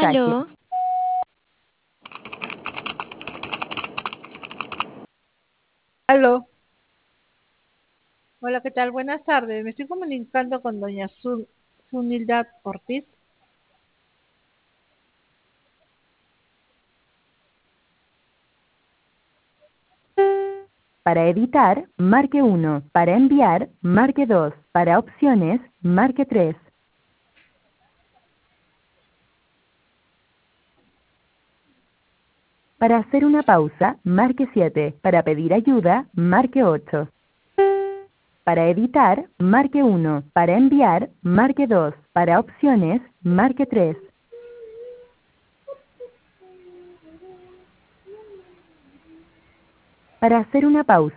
mensaje. Aló, Aló, hola, ¿qué tal? Buenas tardes. Me estoy comunicando con doña Zunilda Ortiz. Para editar, marque 1. Para enviar, marque 2. Para opciones, marque 3. Para hacer una pausa, marque 7. Para pedir ayuda, marque 8. Para editar, marque 1. Para enviar, marque 2. Para opciones, marque 3. Para hacer una pausa,